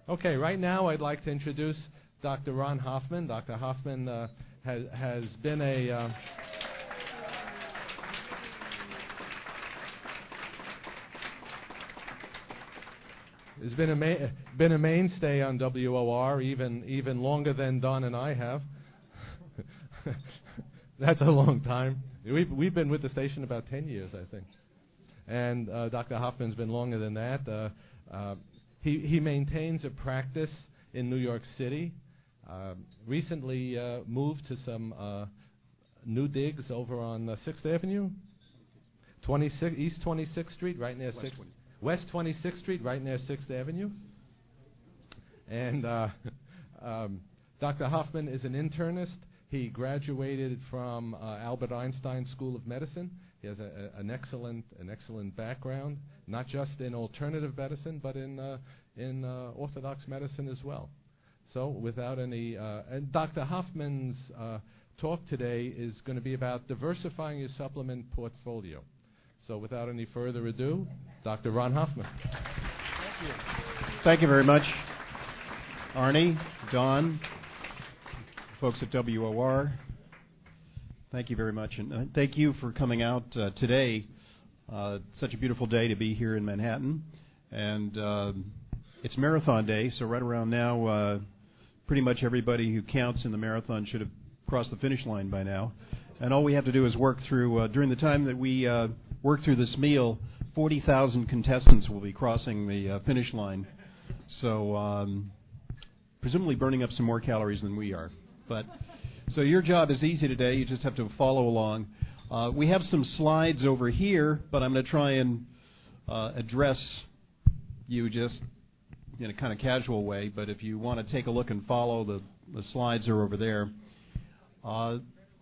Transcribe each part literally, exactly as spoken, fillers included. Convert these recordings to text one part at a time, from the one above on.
Okay, right now I'd like to introduce Doctor Ron Hoffman. Doctor Hoffman uh, has, has been a... Uh, has been a, ma- been a mainstay on W O R, even, even longer than Don and I have. That's a long time. We've, we've been with the station about ten years, I think. And uh, Doctor Hoffman's been longer than that. Uh, uh, he, he maintains a practice in New York City. Uh, recently uh, moved to some uh, new digs over on uh, sixth Avenue, twenty-six, East twenty-sixth Street, right near sixth, West twenty-sixth Street, right near sixth Avenue. And uh, um, Doctor Hoffman is an internist. He graduated from uh, Albert Einstein School of Medicine. He has a, a, an excellent, an excellent background, not just in alternative medicine, but in uh, in uh, orthodox medicine as well. So, without any, uh, and Doctor Hoffman's uh, talk today is going to be about diversifying your supplement portfolio. So, without any further ado, Doctor Ron Hoffman. Thank you. Thank you very much, Arnie, Don, folks at W O R. Thank you very much, and uh, thank you for coming out uh, today. Uh, such a beautiful day to be here in Manhattan, and uh, it's Marathon Day, so right around now, uh, pretty much everybody who counts in the marathon should have crossed the finish line by now. And all we have to do is work through, uh, during the time that we uh, work through this meal, forty thousand contestants will be crossing the uh, finish line. So um, presumably burning up some more calories than we are. But so your job is easy today. You just have to follow along. Uh, we have some slides over here, but I'm going to try and uh, address you just in a kind of casual way, but if you want to take a look and follow, the, the slides are over there. Uh,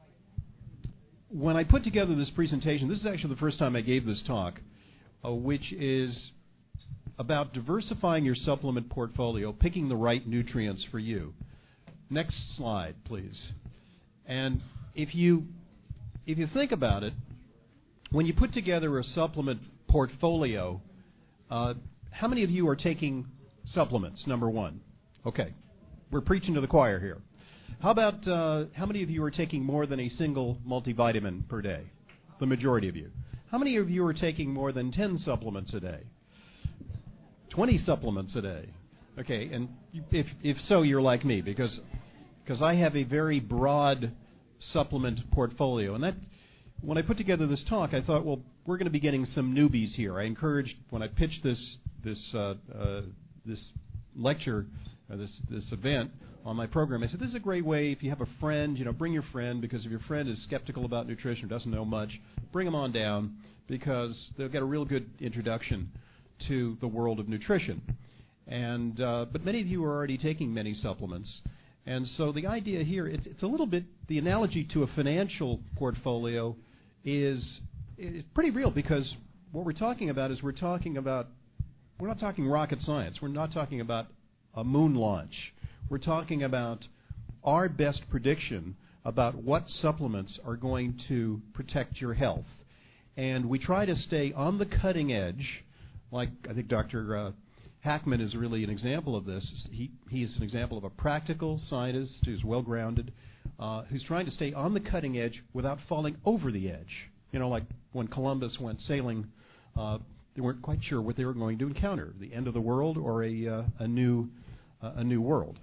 when I put together this presentation, this is actually the first time I gave this talk, uh, which is about diversifying your supplement portfolio, picking the right nutrients for you. Next slide, please. And if you, if you think about it, when you put together a supplement portfolio, uh, how many of you are taking supplements, number one? Okay. We're preaching to the choir here. How about uh, how many of you are taking more than a single multivitamin per day? The majority of you. How many of you are taking more than ten supplements a day? twenty supplements a day. Okay, and if if so, you're like me, because because I have a very broad supplement portfolio. And that, when I put together this talk, I thought, well, we're going to be getting some newbies here. I encouraged, when I pitched this this uh, uh, this lecture, or this this event on my program, I said, this is a great way, if you have a friend, you know, bring your friend, because if your friend is skeptical about nutrition or doesn't know much, bring them on down, because they'll get a real good introduction to the world of nutrition. And uh, but many of you are already taking many supplements, and so the idea here, it's, it's a little bit, the analogy to a financial portfolio is, is pretty real, because what we're talking about is we're talking about, we're not talking rocket science. We're not talking about a moon launch. We're talking about our best prediction about what supplements are going to protect your health. And we try to stay on the cutting edge, like I think Doctor Uh, Hackman is really an example of this. He, he is an example of a practical scientist who's well-grounded, uh, who's trying to stay on the cutting edge without falling over the edge. You know, like when Columbus went sailing, uh, they weren't quite sure what they were going to encounter, the end of the world or a, uh, a new uh, a new world.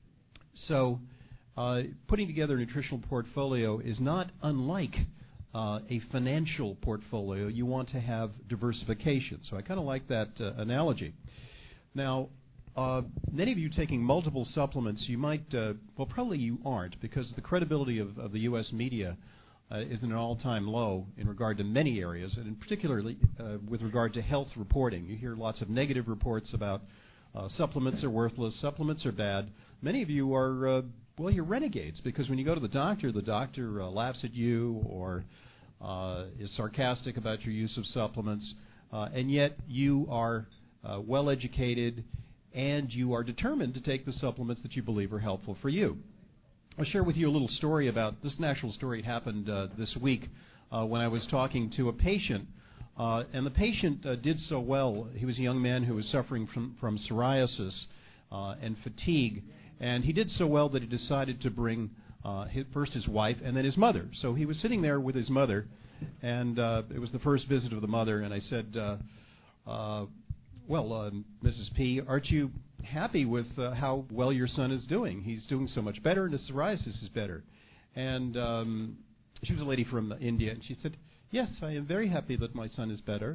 So uh, putting together a nutritional portfolio is not unlike uh, a financial portfolio. You want to have diversification. So I kind of like that uh, analogy. Now, uh, many of you taking multiple supplements, you might, uh, well, probably you aren't, because the credibility of, of the U S media uh, is at an all-time low in regard to many areas, and in particularly uh, with regard to health reporting. You hear lots of negative reports about uh, supplements are worthless, supplements are bad. Many of you are, uh, well, you're renegades, because when you go to the doctor, the doctor uh, laughs at you or uh, is sarcastic about your use of supplements, uh, and yet you are uh, well-educated and you are determined to take the supplements that you believe are helpful for you. I'll share with you a little story about, this natural story happened uh, this week uh, when I was talking to a patient, uh, and the patient uh, did so well. He was a young man who was suffering from, from psoriasis, uh, and fatigue. And he did so well that he decided to bring uh, his, first his wife and then his mother. So he was sitting there with his mother, and uh, it was the first visit of the mother, and I said, uh, uh, well, uh, Missus P, aren't you happy with uh, how well your son is doing? He's doing so much better, and his psoriasis is better. And um, she was a lady from India, and she said, yes, I am very happy that my son is better,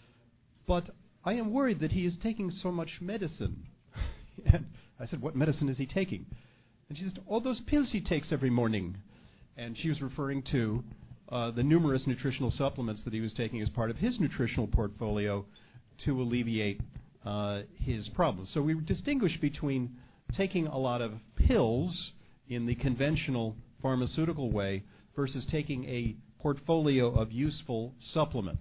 but I am worried that he is taking so much medicine. And I said, what medicine is he taking? And she said, all those pills he takes every morning. And she was referring to uh, the numerous nutritional supplements that he was taking as part of his nutritional portfolio to alleviate uh, his problems. So we distinguish between taking a lot of pills in the conventional pharmaceutical way versus taking a portfolio of useful supplements.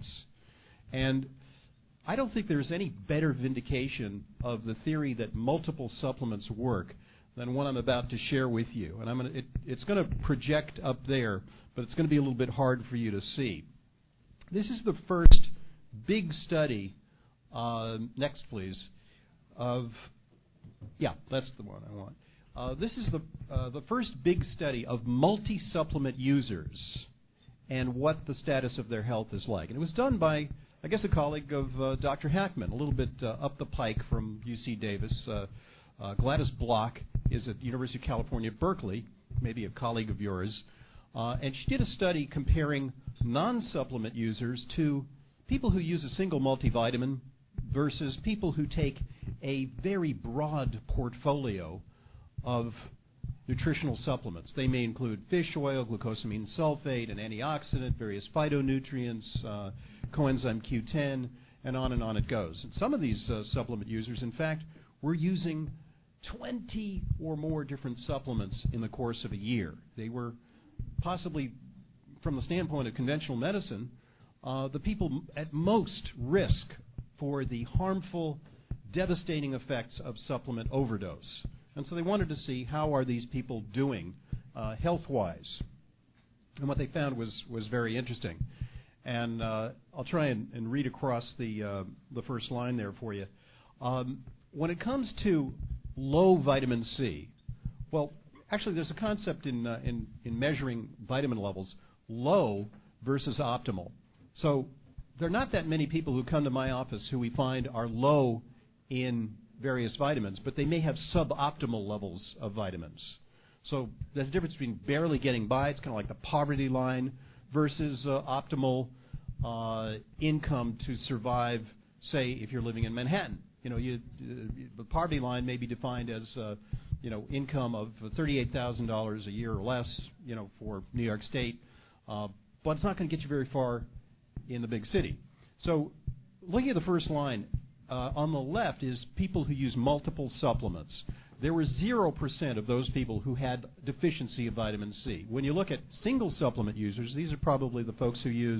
And I don't think there's any better vindication of the theory that multiple supplements work than what I'm about to share with you. And I'm gonna, it, it's going to project up there, but it's going to be a little bit hard for you to see. This is the first big study, uh, next please, of, yeah, that's the one I want. Uh, this is the, uh, the first big study of multi-supplement users and what the status of their health is like. And it was done by, I guess, a colleague of uh, Doctor Hackman, a little bit uh, up the pike from U C Davis. Uh, uh, Gladys Block is at University of California, Berkeley, maybe a colleague of yours. Uh, and she did a study comparing non-supplement users to people who use a single multivitamin versus people who take a very broad portfolio of nutritional supplements. They may include fish oil, glucosamine sulfate, an antioxidant, various phytonutrients, uh, coenzyme Q ten, and on and on it goes. And some of these uh, supplement users, in fact, were using twenty or more different supplements in the course of a year. They were possibly, from the standpoint of conventional medicine, uh, the people at most risk for the harmful, devastating effects of supplement overdose. And so they wanted to see how are these people doing uh, health-wise. And what they found was, was very interesting. And uh, I'll try and, and read across the, uh, the first line there for you. Um, when it comes to low vitamin C, well, actually there's a concept in, uh, in, in measuring vitamin levels, low versus optimal. So there are not that many people who come to my office who we find are low in various vitamins, but they may have suboptimal levels of vitamins. So there's a difference between barely getting by, it's kind of like the poverty line, versus uh, optimal uh, income to survive, say, if you're living in Manhattan. You know, you, uh, the poverty line may be defined as, uh, you know, income of thirty-eight thousand dollars a year or less, you know, for New York State, uh, but it's not going to get you very far in the big city. So looking at the first line, Uh, on the left is people who use multiple supplements. There were zero percent of those people who had deficiency of vitamin C. When you look at single supplement users, these are probably the folks who use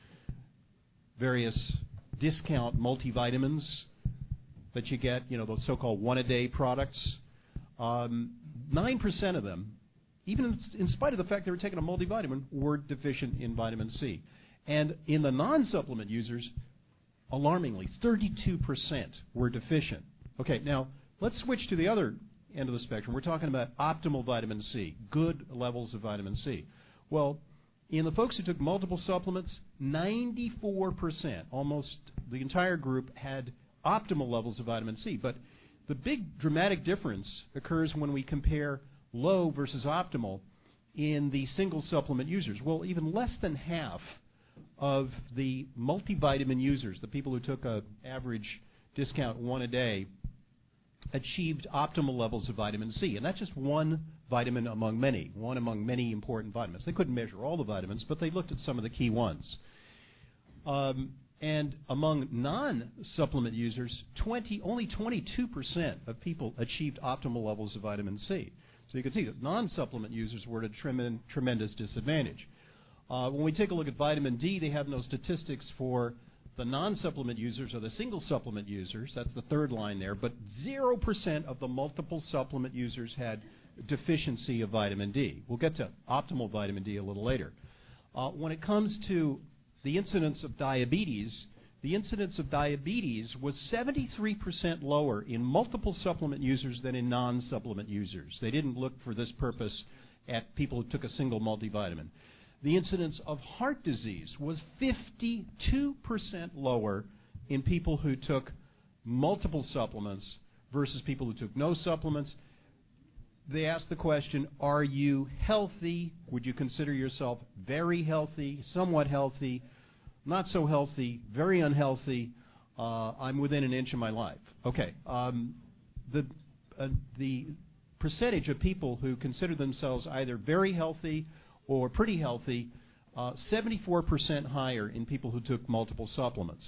various discount multivitamins that you get, you know, those so-called one-a-day products. Um, nine percent of them, even in, in spite of the fact they were taking a multivitamin, were deficient in vitamin C. And in the non-supplement users, alarmingly, thirty-two percent were deficient. Okay, now let's switch to the other end of the spectrum. We're talking about optimal vitamin C, good levels of vitamin C. Well, in the folks who took multiple supplements, ninety-four percent, almost the entire group, had optimal levels of vitamin C. But the big dramatic difference occurs when we compare low versus optimal in the single supplement users. Well, even less than half of the multivitamin users, the people who took an average discount one a day, achieved optimal levels of vitamin C. And that's just one vitamin among many, one among many important vitamins. They couldn't measure all the vitamins, but they looked at some of the key ones. Um, and among non-supplement users, twenty, only twenty-two percent of people achieved optimal levels of vitamin C. So you can see that non-supplement users were at a trem- tremendous disadvantage. Uh, when we take a look at vitamin D, they have no statistics for the non-supplement users or the single supplement users. That's the third line there. But zero percent of the multiple supplement users had deficiency of vitamin D. We'll get to optimal vitamin D a little later. Uh, when it comes to the incidence of diabetes, the incidence of diabetes was seventy-three percent lower in multiple supplement users than in non-supplement users. They didn't look for this purpose at people who took a single multivitamin. The incidence of heart disease was fifty-two percent lower in people who took multiple supplements versus people who took no supplements. They asked the question, are you healthy? Would you consider yourself very healthy, somewhat healthy, not so healthy, very unhealthy? Uh, I'm within an inch of my life. Okay. Um, the uh, the percentage of people who consider themselves either very healthy or pretty healthy, uh, seventy-four percent higher in people who took multiple supplements.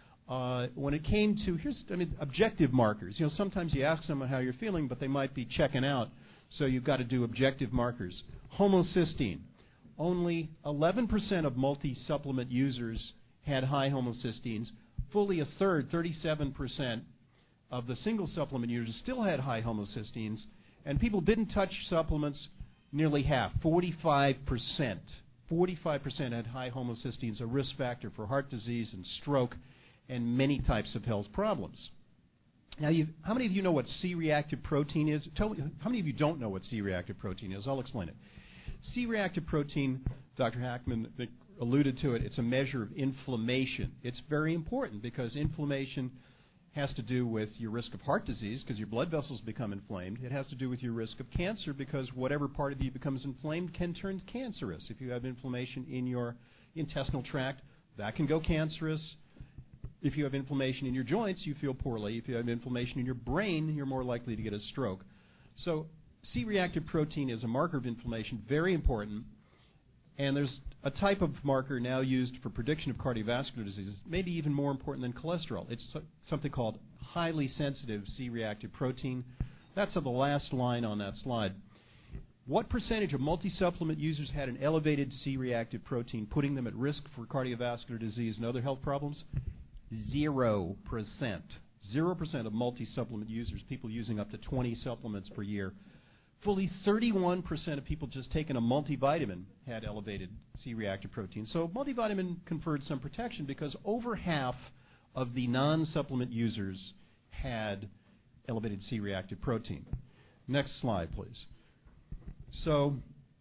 Uh, when it came to, here's, I mean, objective markers. You know, sometimes you ask someone how you're feeling, but they might be checking out, so you've got to do objective markers. Homocysteine. Only eleven percent of multi-supplement users had high homocysteines. Fully a third, thirty-seven percent, of the single supplement users still had high homocysteines, and people didn't touch supplements, nearly half, forty-five percent. forty-five percent had high homocysteines, a risk factor for heart disease and stroke and many types of health problems. Now, you've, how many of you know what C-reactive protein is? Tell me, how many of you don't know what C-reactive protein is? I'll explain it. C-reactive protein, Doctor Hackman alluded to it, it's a measure of inflammation. It's very important because inflammation has to do with your risk of heart disease because your blood vessels become inflamed. It has to do with your risk of cancer because whatever part of you becomes inflamed can turn cancerous. If you have inflammation in your intestinal tract, that can go cancerous. If you have inflammation in your joints, you feel poorly. If you have inflammation in your brain, you're more likely to get a stroke. So C-reactive protein is a marker of inflammation, very important. And there's a type of marker now used for prediction of cardiovascular diseases, maybe even more important than cholesterol. It's something called highly sensitive C-reactive protein. That's on the last line on that slide. What percentage of multi-supplement users had an elevated C-reactive protein, putting them at risk for cardiovascular disease and other health problems? Zero percent. Zero percent of multi-supplement users, people using up to twenty supplements per year. Fully thirty-one percent of people just taking a multivitamin had elevated C-reactive protein. So multivitamin conferred some protection because over half of the non-supplement users had elevated C-reactive protein. Next slide, please. So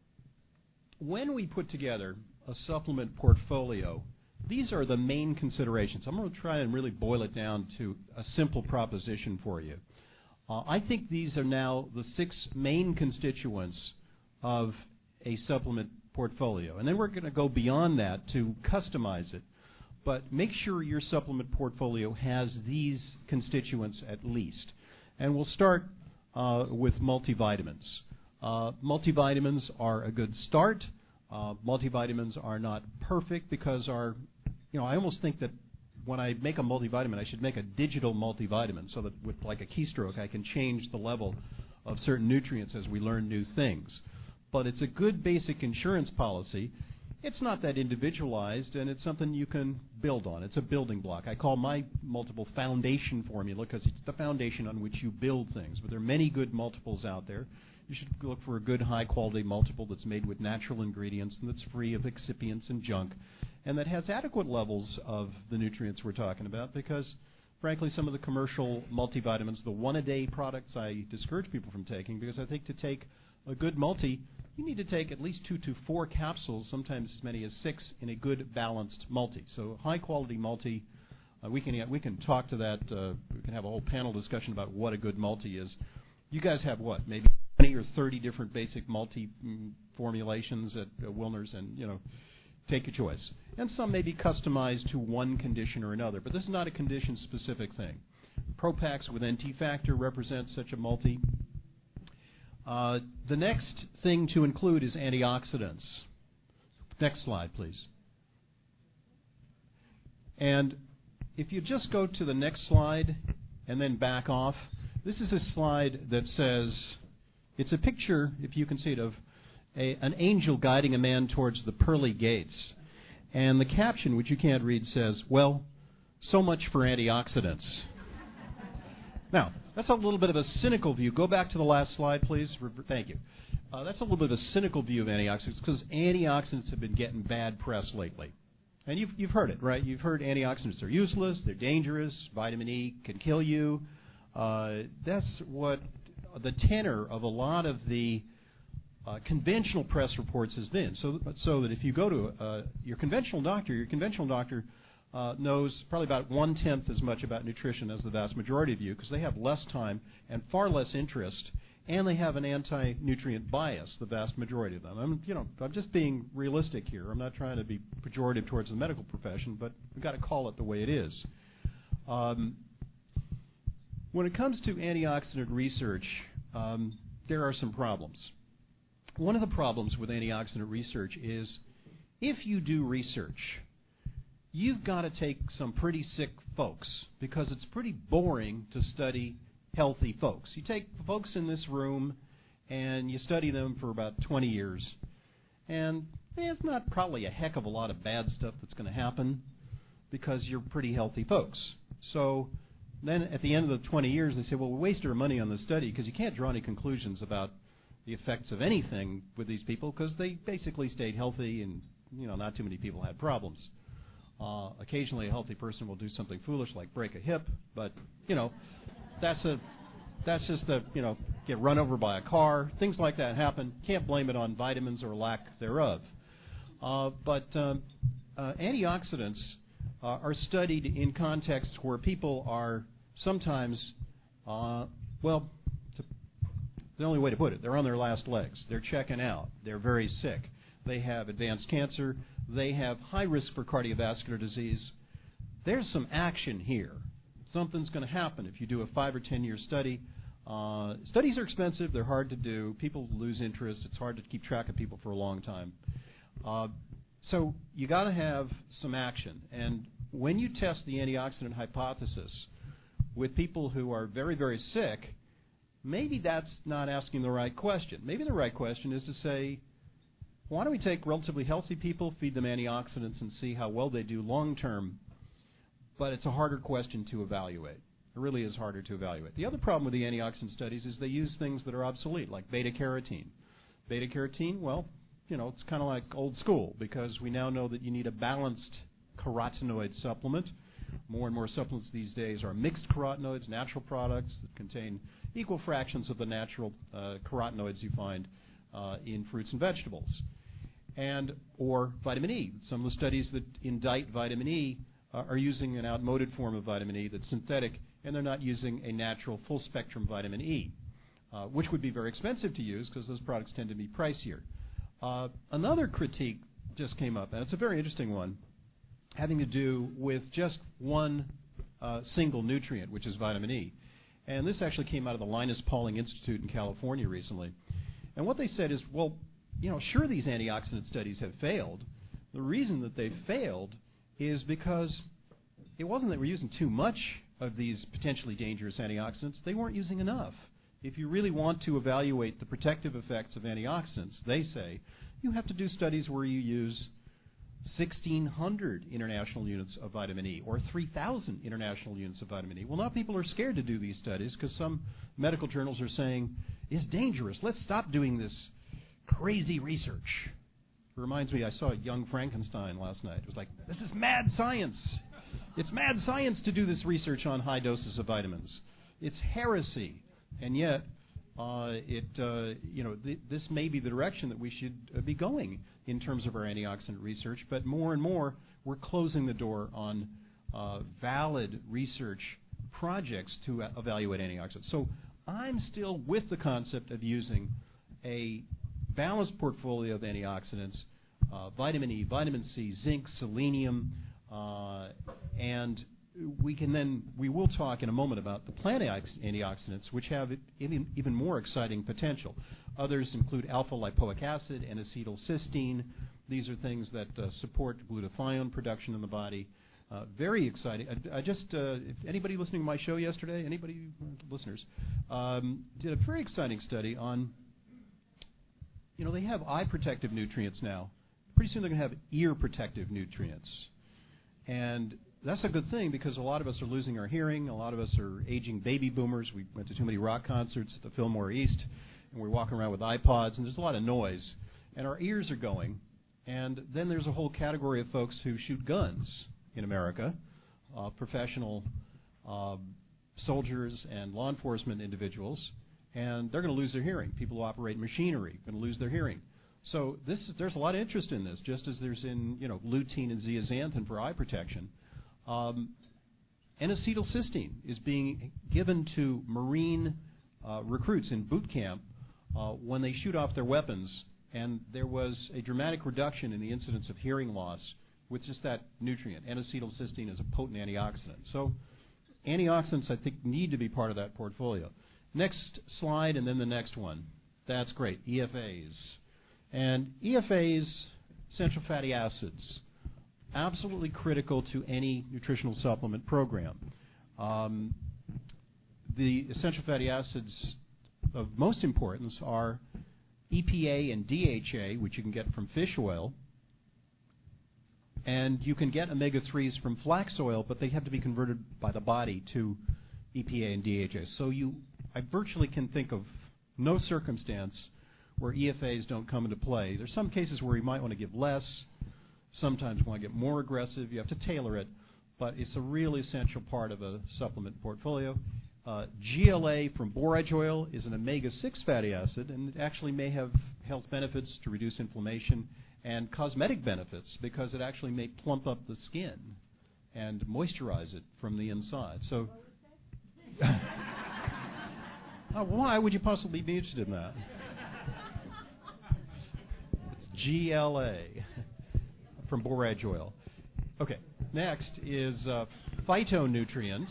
when we put together a supplement portfolio, these are the main considerations. I'm going to try and really boil it down to a simple proposition for you. Uh, I think these are now the six main constituents of a supplement portfolio. And then we're going to go beyond that to customize it. But make sure your supplement portfolio has these constituents at least. And we'll start uh, with multivitamins. Uh, multivitamins are a good start. Uh, multivitamins are not perfect because our, you know, I almost think that when I make a multivitamin, I should make a digital multivitamin so that with like a keystroke I can change the level of certain nutrients as we learn new things. But it's a good basic insurance policy. It's not that individualized, and it's something you can build on. It's a building block. I call my multiple foundation formula because it's the foundation on which you build things. But there are many good multiples out there. You should look for a good high-quality multiple that's made with natural ingredients and that's free of excipients and junk, and that has adequate levels of the nutrients we're talking about because, frankly, some of the commercial multivitamins, the one-a-day products, I discourage people from taking because I think to take a good multi, you need to take at least two to four capsules, sometimes as many as six, in a good balanced multi. So high-quality multi, uh, we can we can talk to that. Uh, we can have a whole panel discussion about what a good multi is. You guys have what, maybe twenty or thirty different basic multi mm, formulations at uh, Wilner's, and you know, take your choice. And some may be customized to one condition or another, but this is not a condition-specific thing. Propax with N T factor represents such a multi. Uh, the next thing to include is antioxidants. Next slide, please. And if you just go to the next slide and then back off, this is a slide that says, it's a picture, if you can see it, of a, an angel guiding a man towards the pearly gates. And the caption, which you can't read, says, well, so much for antioxidants. Now, that's a little bit of a cynical view. Go back to the last slide, please. Thank you. Uh, that's a little bit of a cynical view of antioxidants because antioxidants have been getting bad press lately. And you've, you've heard it, right? You've heard antioxidants are useless, they're dangerous, vitamin E can kill you. Uh, that's what the tenor of a lot of the uh, conventional press reports has been. So, so that if you go to uh, your conventional doctor, your conventional doctor uh, knows probably about one-tenth as much about nutrition as the vast majority of you, because they have less time and far less interest, and they have an anti-nutrient bias, the vast majority of them. I'm, you know, I'm just being realistic here. I'm not trying to be pejorative towards the medical profession, but we've got to call it the way it is. Um, when it comes to antioxidant research, um, there are some problems. One of the problems with antioxidant research is if you do research, you've got to take some pretty sick folks, because it's pretty boring to study healthy folks. You take folks in this room and you study them for about twenty years, and eh, it's not probably a heck of a lot of bad stuff that's going to happen because you're pretty healthy folks. So then at the end of the twenty years, they say, well, we wasted our money on this study because you can't draw any conclusions about the effects of anything with these people because they basically stayed healthy and, you know, not too many people had problems. Uh, occasionally a healthy person will do something foolish like break a hip, but, you know, That's a, that's just the, you know, get run over by a car. Things like that happen. Can't blame it on vitamins or lack thereof. Uh, but um, uh, antioxidants uh, are studied in contexts where people are sometimes, uh, well, to, the only way to put it, they're on their last legs. They're checking out. They're very sick. They have advanced cancer. They have high risk for cardiovascular disease. There's some action here. Something's going to happen if you do a five or ten year study. Uh, studies are expensive. They're hard to do. People lose interest. It's hard to keep track of people for a long time. Uh, so you got to have some action. And when you test the antioxidant hypothesis with people who are very, very sick, maybe that's not asking the right question. Maybe the right question is to say, why don't we take relatively healthy people, feed them antioxidants, and see how well they do long term? But it's a harder question to evaluate. It really is harder to evaluate. The other problem with the antioxidant studies is they use things that are obsolete, like beta-carotene. Beta-carotene, well, you know, it's kind of like old school, because we now know that you need a balanced carotenoid supplement. More and more supplements these days are mixed carotenoids, natural products that contain equal fractions of the natural uh, carotenoids you find uh, in fruits and vegetables. And, or vitamin E. Some of the studies that indict vitamin E are using an outmoded form of vitamin E that's synthetic, and they're not using a natural full-spectrum vitamin E, uh, which would be very expensive to use because those products tend to be pricier. Uh, another critique just came up, and it's a very interesting one, having to do with just one uh, single nutrient, which is vitamin E. And this actually came out of the Linus Pauling Institute in California recently. And what they said is, well, you know, sure, these antioxidant studies have failed. The reason that they've failed is because it wasn't that we're using too much of these potentially dangerous antioxidants. They weren't using enough. If you really want to evaluate the protective effects of antioxidants, they say, you have to do studies where you use sixteen hundred international units of vitamin E or three thousand international units of vitamin E. Well, now people are scared to do these studies because some medical journals are saying, it's dangerous. Let's stop doing this crazy research. It reminds me, I saw Young Frankenstein last night. It was like, this is mad science. It's mad science to do this research on high doses of vitamins. It's heresy. And yet, uh, it uh, you know, th this may be the direction that we should uh, be going in terms of our antioxidant research. But more and more, we're closing the door on uh, valid research projects to uh, evaluate antioxidants. So I'm still with the concept of using a balanced portfolio of antioxidants, uh, vitamin E, vitamin C, zinc, selenium, uh, and we can then, we will talk in a moment about the plant antioxidants, which have even, even more exciting potential. Others include alpha-lipoic acid and acetylcysteine. These are things that uh, support glutathione production in the body. Uh, very exciting. I, I just, uh, if anybody listening to my show yesterday, anybody, listeners, um, did a very exciting study on, you know, they have eye protective nutrients now. Pretty soon they're going to have ear protective nutrients. And that's a good thing because a lot of us are losing our hearing. A lot of us are aging baby boomers. We went to too many rock concerts at the Fillmore East, and we're walking around with iPods, and there's a lot of noise. And our ears are going. And then there's a whole category of folks who shoot guns in America, uh, professional uh, soldiers and law enforcement individuals, and they're going to lose their hearing. People who operate machinery are going to lose their hearing. So this is, there's a lot of interest in this, just as there's in you know lutein and zeaxanthin for eye protection. Um, N-acetylcysteine is being given to Marine uh, recruits in boot camp uh, when they shoot off their weapons, and there was a dramatic reduction in the incidence of hearing loss with just that nutrient. N-acetylcysteine is a potent antioxidant. So antioxidants, I think, need to be part of that portfolio. Next slide, and then the next one. That's great, E F As. And E F As, essential fatty acids, absolutely critical to any nutritional supplement program. Um, the essential fatty acids of most importance are E P A and D H A, which you can get from fish oil, and you can get omega threes from flax oil, but they have to be converted by the body to E P A and D H A. So you, I virtually can think of no circumstance where E F As don't come into play. There's some cases where you might want to give less. Sometimes you want to get more aggressive. You have to tailor it, but it's a really essential part of a supplement portfolio. Uh, G L A from borage oil is an omega six fatty acid, and it actually may have health benefits to reduce inflammation and cosmetic benefits because it actually may plump up the skin and moisturize it from the inside. So, uh, why would you possibly be interested in that? It's G L A from borage oil. Okay, next is uh, phytonutrients.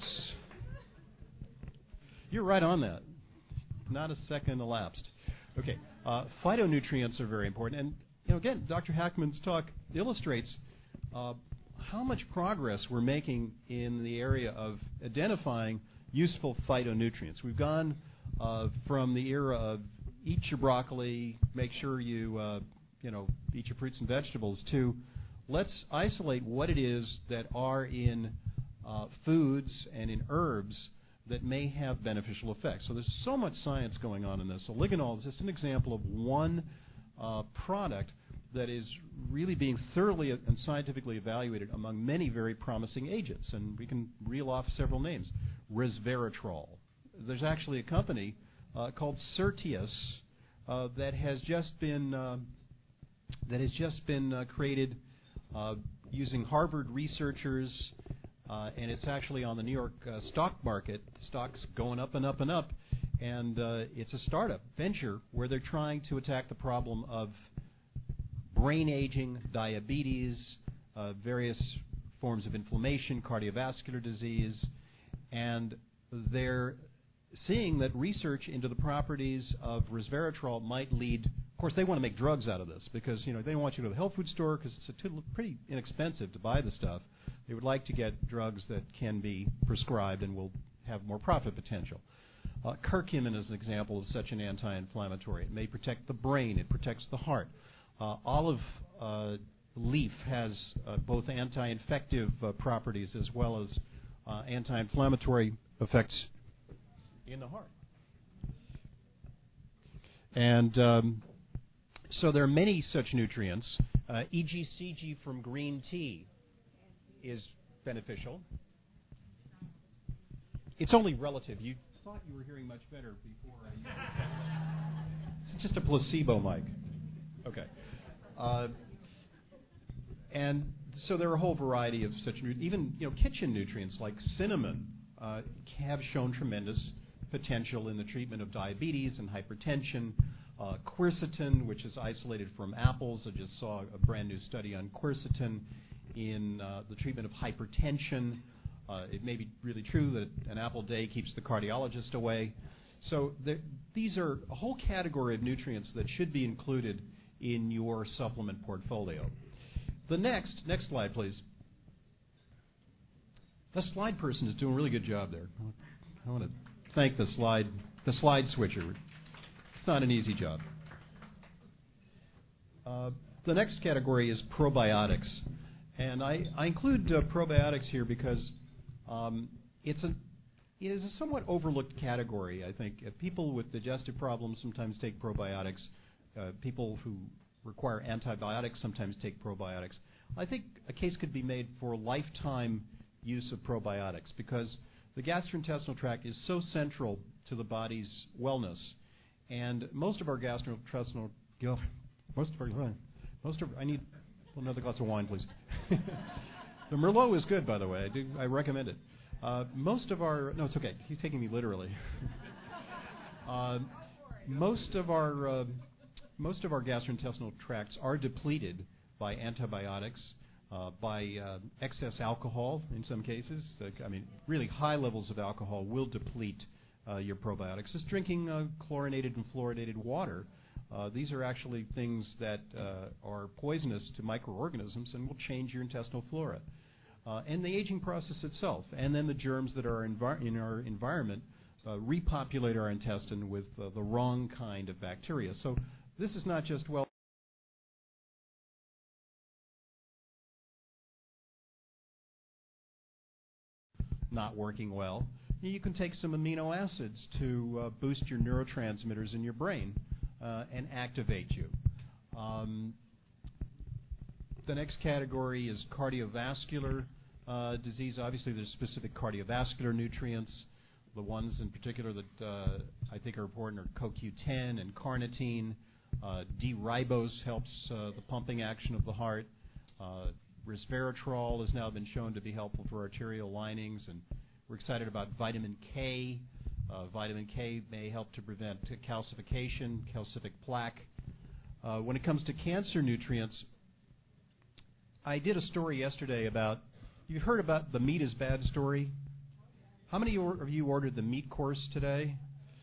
You're right on that. Not a second elapsed. Okay, uh, phytonutrients are very important. And, you know, again, Doctor Hackman's talk illustrates uh, how much progress we're making in the area of identifying useful phytonutrients. We've gone uh, from the era of eat your broccoli, make sure you, uh, you know, eat your fruits and vegetables, to let's isolate what it is that are in uh, foods and in herbs that may have beneficial effects. So there's so much science going on in this. Oligonol is just an example of one uh, product that is really being thoroughly and scientifically evaluated among many very promising agents. And we can reel off several names. Resveratrol. There's actually a company uh, called Certius uh, that has just been uh, that has just been uh, created uh, using Harvard researchers. Uh, and it's actually on the New York uh, stock market. The stock's going up and up and up. And uh, it's a startup venture where they're trying to attack the problem of brain aging, diabetes, uh, various forms of inflammation, cardiovascular disease. And they're seeing that research into the properties of resveratrol might lead. Of course, they want to make drugs out of this because, you know, they don't want you to go to the health food store because it's a t- pretty inexpensive to buy the stuff. They would like to get drugs that can be prescribed and will have more profit potential. Uh, curcumin is an example of such an anti-inflammatory. It may protect the brain. It protects the heart. Uh, olive uh, leaf has uh, both anti-infective uh, properties as well as uh, anti-inflammatory effects in the heart. And um, so there are many such nutrients. Uh, E G C G from green tea is beneficial. It's only relative. You thought you were hearing much better before I... It's just a placebo mic. Okay. Uh, and so there are a whole variety of such, even you know, kitchen nutrients like cinnamon uh, have shown tremendous potential in the treatment of diabetes and hypertension. Uh, quercetin, which is isolated from apples. I just saw a brand new study on quercetin in uh, the treatment of hypertension. Uh, it may be really true that an apple a day keeps the cardiologist away. So there, these are a whole category of nutrients that should be included in your supplement portfolio. The next, next slide, please. The slide person is doing a really good job there. I want to thank the slide, the slide switcher. It's not an easy job. Uh, the next category is probiotics. And I, I include uh, probiotics here because um, it's a, it is a somewhat overlooked category, I think. Uh, people with digestive problems sometimes take probiotics. Uh, people who require antibiotics, sometimes take probiotics. I think a case could be made for lifetime use of probiotics because the gastrointestinal tract is so central to the body's wellness, and most of our gastrointestinal, most of our, most of, I need another glass of wine, please. The Merlot is good, by the way. I do, I recommend it. Uh, most of our, no, it's okay. He's taking me literally. uh, most of our, uh, most of our gastrointestinal tracts are depleted by antibiotics, uh, by uh, excess alcohol in some cases. Like, I mean, really high levels of alcohol will deplete uh, your probiotics. Just drinking uh, chlorinated and fluoridated water. Uh, these are actually things that uh, are poisonous to microorganisms and will change your intestinal flora. Uh, and the aging process itself, and then the germs that are envi- in our environment uh, repopulate our intestine with uh, the wrong kind of bacteria. So this is not just, well, not working well. You can take some amino acids to uh, boost your neurotransmitters in your brain uh, and activate you. Um, the next category is cardiovascular uh, disease. Obviously, there's specific cardiovascular nutrients. The ones in particular that uh, I think are important are co Q ten and carnitine. Uh, D-ribose helps uh, the pumping action of the heart. Uh, resveratrol has now been shown to be helpful for arterial linings, and we're excited about vitamin K. Uh, vitamin K may help to prevent calcification, calcific plaque. Uh, when it comes to cancer nutrients, I did a story yesterday about, you heard about the meat is bad story? How many of you ordered the meat course today?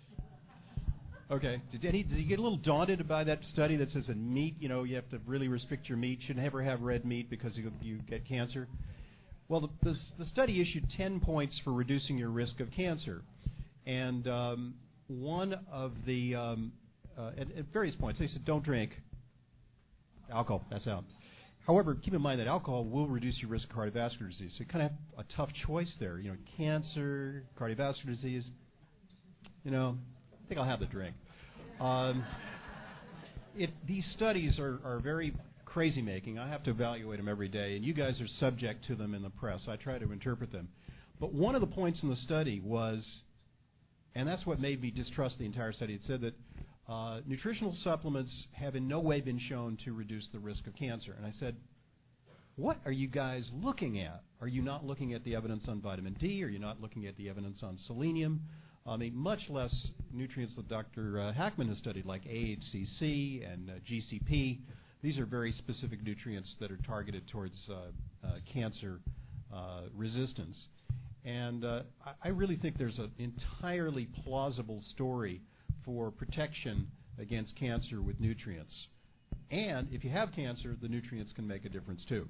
Okay. Did, any, did you get a little daunted by that study that says that meat, you know, you have to really restrict your meat, shouldn't ever have red meat because you, you get cancer? Well, the, the, the study issued ten points for reducing your risk of cancer. And um, one of the, um, uh, at, at various points, they said don't drink alcohol, that's out. However, keep in mind that alcohol will reduce your risk of cardiovascular disease. So you kind of have a tough choice there. You know, cancer, cardiovascular disease, you know, I think I'll have the drink. Um, it, these studies are, are very crazy-making. I have to evaluate them every day, and you guys are subject to them in the press. I try to interpret them. But one of the points in the study was, and that's what made me distrust the entire study, it said that uh, nutritional supplements have in no way been shown to reduce the risk of cancer. And I said, what are you guys looking at? Are you not looking at the evidence on vitamin D? Are you not looking at the evidence on selenium? I mean, much less nutrients that Doctor Uh, Hackman has studied, like A H C C and uh, G C P. These are very specific nutrients that are targeted towards uh, uh, cancer uh, resistance. And uh, I, I really think there's an entirely plausible story for protection against cancer with nutrients. And if you have cancer, the nutrients can make a difference too.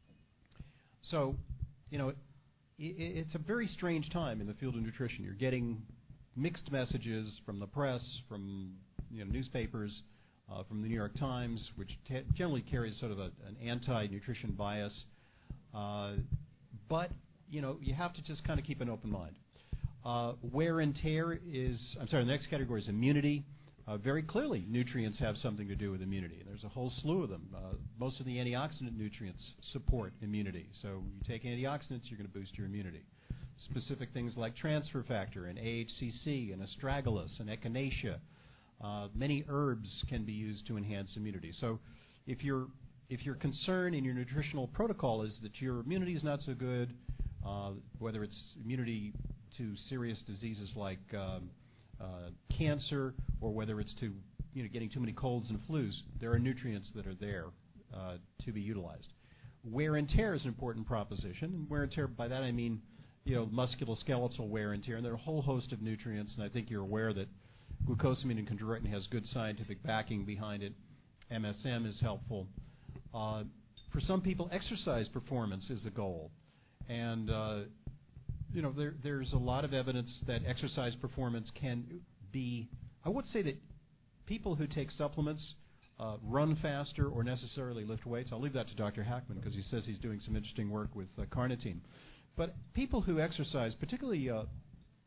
So, you know, it, it's a very strange time in the field of nutrition. You're getting mixed messages from the press, from you know, newspapers, uh, from the New York Times, which t- generally carries sort of a, an anti-nutrition bias. Uh, but, you know, you have to just kind of keep an open mind. Uh, wear and tear is, I'm sorry, the next category is immunity. Uh, very clearly, nutrients have something to do with immunity. There's a whole slew of them. Uh, most of the antioxidant nutrients support immunity. So you take antioxidants, you're going to boost your immunity. Specific things like transfer factor and A H C C and astragalus and echinacea. Uh, many herbs can be used to enhance immunity. So if, you're, if your concern in your nutritional protocol is that your immunity is not so good, uh, whether it's immunity to serious diseases like um, uh, cancer, or whether it's to you know getting too many colds and flus, there are nutrients that are there uh, to be utilized. Wear and tear is an important proposition, and wear and tear, by that I mean you know musculoskeletal wear and tear, and there are a whole host of nutrients, and I think you're aware that glucosamine and chondroitin has good scientific backing behind it. M S M is helpful. Uh, for some people, exercise performance is a goal, and uh, you know, there, there's a lot of evidence that exercise performance can be, I would say that people who take supplements uh, run faster or necessarily lift weights. I'll leave that to Doctor Hackman because he says he's doing some interesting work with uh, carnitine. But people who exercise, particularly uh,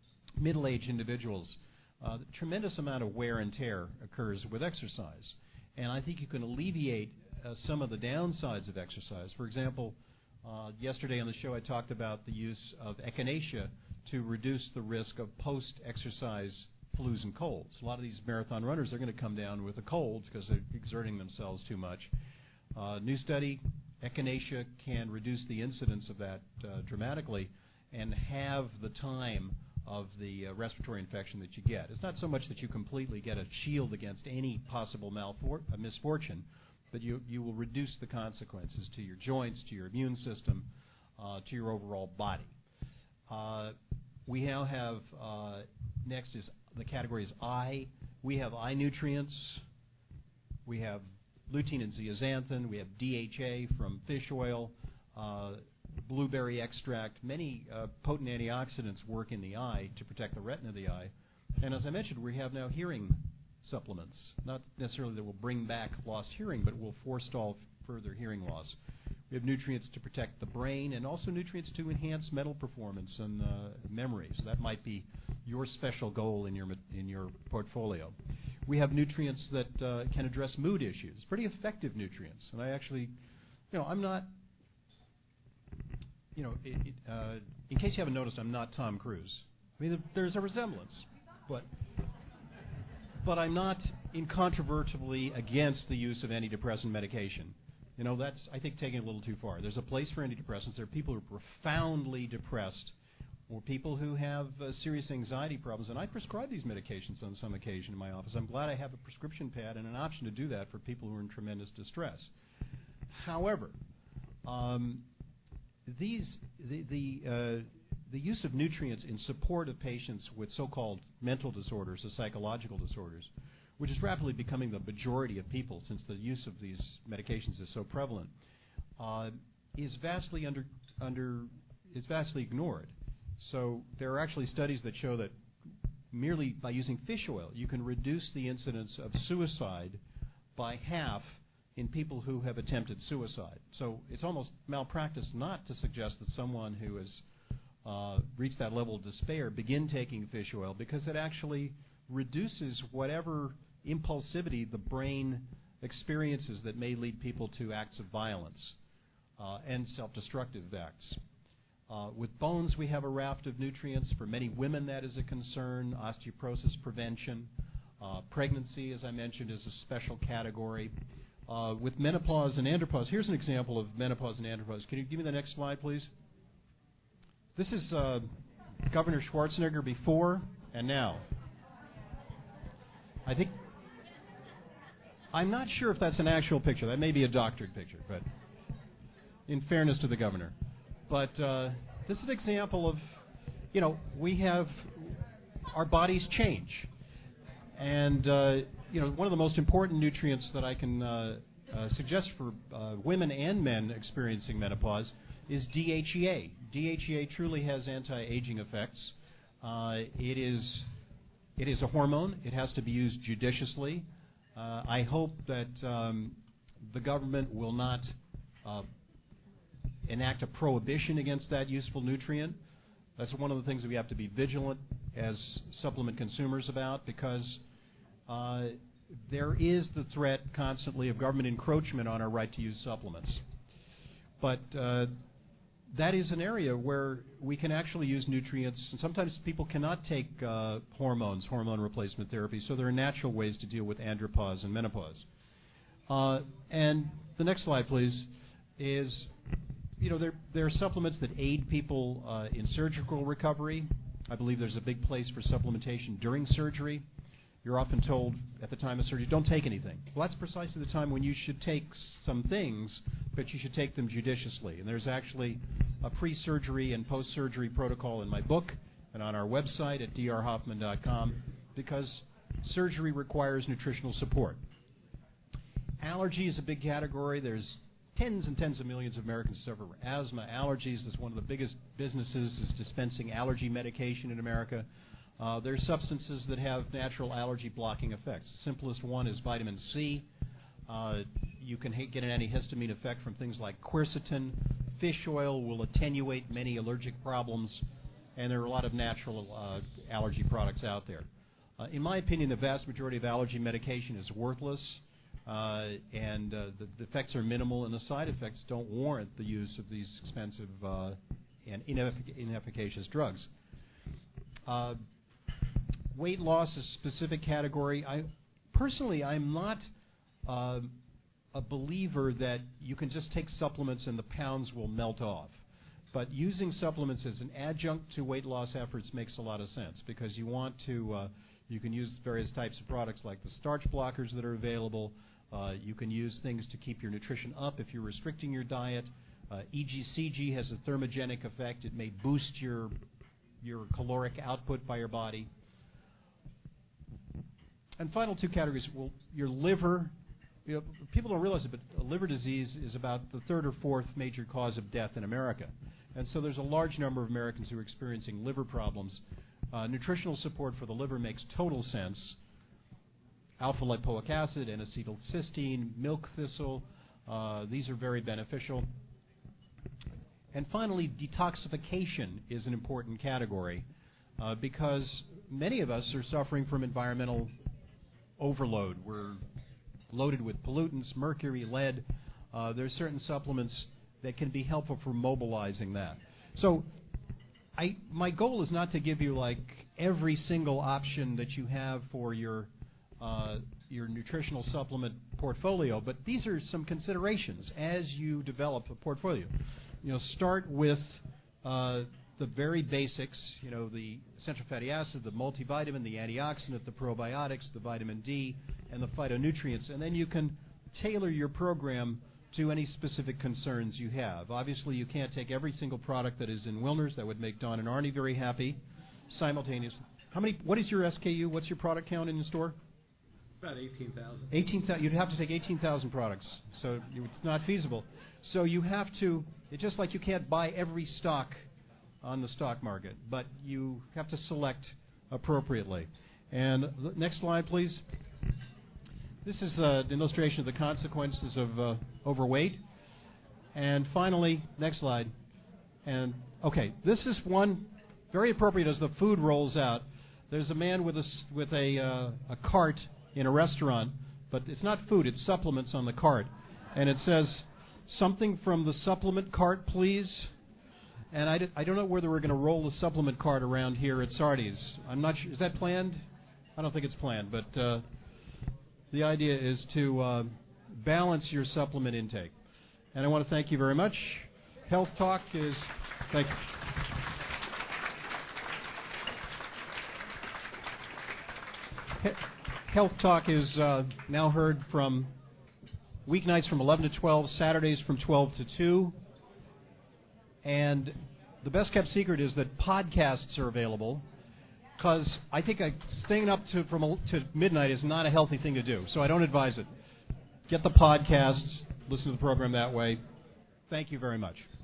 middle-aged individuals, uh, the tremendous amount of wear and tear occurs with exercise. And I think you can alleviate uh, some of the downsides of exercise. For example, uh, yesterday on the show I talked about the use of echinacea to reduce the risk of post-exercise flus and colds. A lot of these marathon runners are going to come down with a cold because they're exerting themselves too much. Uh, new study, echinacea can reduce the incidence of that uh, dramatically and have the time of the uh, respiratory infection that you get. It's not so much that you completely get a shield against any possible malfor- uh, misfortune, but you, you will reduce the consequences to your joints, to your immune system, uh, to your overall body. Uh, we now have, uh, next is the category is eye. We have eye nutrients. We have lutein and zeaxanthin. We have D H A from fish oil, uh, blueberry extract. Many uh, potent antioxidants work in the eye to protect the retina of the eye. And as I mentioned, we have now hearing supplements. Not necessarily that will bring back lost hearing, but will forestall further hearing loss. We have nutrients to protect the brain and also nutrients to enhance mental performance and uh, memory. So that might be your special goal in your in your portfolio. We have nutrients that uh, can address mood issues, pretty effective nutrients. And I actually, you know, I'm not, you know, it, it, uh, in case you haven't noticed, I'm not Tom Cruise. I mean, there's a resemblance, but but I'm not incontrovertibly against the use of antidepressant medication. You know, that's, I think, taking it a little too far. There's a place for antidepressants. There are people who are profoundly depressed or people who have uh, serious anxiety problems, and I prescribe these medications on some occasion in my office. I'm glad I have a prescription pad and an option to do that for people who are in tremendous distress. However, um, these the the, uh, the use of nutrients in support of patients with so-called mental disorders or psychological disorders, which is rapidly becoming the majority of people since the use of these medications is so prevalent, uh, is vastly under under is vastly ignored. So there are actually studies that show that merely by using fish oil, you can reduce the incidence of suicide by half in people who have attempted suicide. So it's almost malpractice not to suggest that someone who has uh, reached that level of despair begin taking fish oil, because it actually reduces whatever impulsivity the brain experiences that may lead people to acts of violence uh, and self-destructive acts. Uh, with bones, we have a raft of nutrients. For many women, that is a concern. Osteoporosis prevention. Uh, pregnancy, as I mentioned, is a special category. Uh, with menopause and andropause, here's an example of menopause and andropause. Can you give me the next slide, please? This is uh, Governor Schwarzenegger before and now. I think, I'm not sure if that's an actual picture. That may be a doctored picture, but in fairness to the governor. But uh, this is an example of, you know, we have, our bodies change. And, uh, you know, one of the most important nutrients that I can uh, uh, suggest for uh, women and men experiencing menopause is D H E A. D H E A truly has anti-aging effects. Uh, it is it is a hormone. It has to be used judiciously. Uh, I hope that um, the government will not uh, enact a prohibition against that useful nutrient. That's one of the things that we have to be vigilant as supplement consumers about, because uh, there is the threat constantly of government encroachment on our right to use supplements. But uh, that is an area where we can actually use nutrients, and sometimes people cannot take uh, hormones, hormone replacement therapy, so there are natural ways to deal with andropause and menopause. Uh, and the next slide, please, is, you know, there, there are supplements that aid people uh, in surgical recovery. I believe there's a big place for supplementation during surgery. You're often told at the time of surgery, don't take anything. Well, that's precisely the time when you should take some things, but you should take them judiciously. And there's actually a pre-surgery and post-surgery protocol in my book and on our website at d r hoffman dot com, because surgery requires nutritional support. Allergy is a big category. There's tens and tens of millions of Americans who suffer from asthma. Allergies is one of the biggest businesses is dispensing allergy medication in America. Uh, there are substances that have natural allergy blocking effects. The simplest one is vitamin C. Uh, you can ha- get an antihistamine effect from things like quercetin. Fish oil will attenuate many allergic problems, and there are a lot of natural uh, allergy products out there. Uh, in my opinion, the vast majority of allergy medication is worthless. uh, and uh, the, the effects are minimal, and the side effects don't warrant the use of these expensive uh, and ineffic- inefficacious drugs. Uh, weight loss is a specific category. I personally, I'm not uh, a believer that you can just take supplements and the pounds will melt off. But using supplements as an adjunct to weight loss efforts makes a lot of sense, because you want to, uh, you can use various types of products like the starch blockers that are available. Uh, you can use things to keep your nutrition up if you're restricting your diet. Uh, E G C G has a thermogenic effect. It may boost your your caloric output by your body. And final two categories, well, your liver. You know, people don't realize it, but liver disease is about the third or fourth major cause of death in America. And so there's a large number of Americans who are experiencing liver problems. Uh, nutritional support for the liver makes total sense. Alpha-lipoic acid, N-acetylcysteine, milk thistle, uh, these are very beneficial. And finally, detoxification is an important category uh, because many of us are suffering from environmental overload. We're loaded with pollutants, mercury, lead. Uh, there are certain supplements that can be helpful for mobilizing that. So I, my goal is not to give you like every single option that you have for your uh, your nutritional supplement portfolio, but these are some considerations as you develop a portfolio. You know, start with uh, the very basics, you know, the essential fatty acid, the multivitamin, the antioxidant, the probiotics, the vitamin D, and the phytonutrients, and then you can tailor your program to any specific concerns you have. Obviously, you can't take every single product that is in Wilner's. That would make Don and Arnie very happy simultaneously. How many? What is your S K U? What's your product count in the store? About eighteen thousand. eighteen thousand. You'd have to take eighteen thousand products, so you, it's not feasible. So you have to, it's just like you can't buy every stock on the stock market, but you have to select appropriately. And the next slide, please. This is uh, an illustration of the consequences of uh, overweight. And finally, next slide. And okay, this is one very appropriate as the food rolls out. There's a man with a with a uh, a cart in a restaurant, but it's not food; it's supplements on the cart, and it says something from the supplement cart, please. And I, I don't know whether we're going to roll the supplement cart around here at Sardi's. I'm not sure. Is that planned? I don't think it's planned, but uh, the idea is to uh, balance your supplement intake. And I want to thank you very much. Health Talk is... Thank you. Health Talk is uh, now heard from weeknights from eleven to twelve, Saturdays from twelve to two. And the best-kept secret is that podcasts are available, because I think I, staying up to from a, to midnight is not a healthy thing to do, so I don't advise it. Get the podcasts, listen to the program that way. Thank you very much.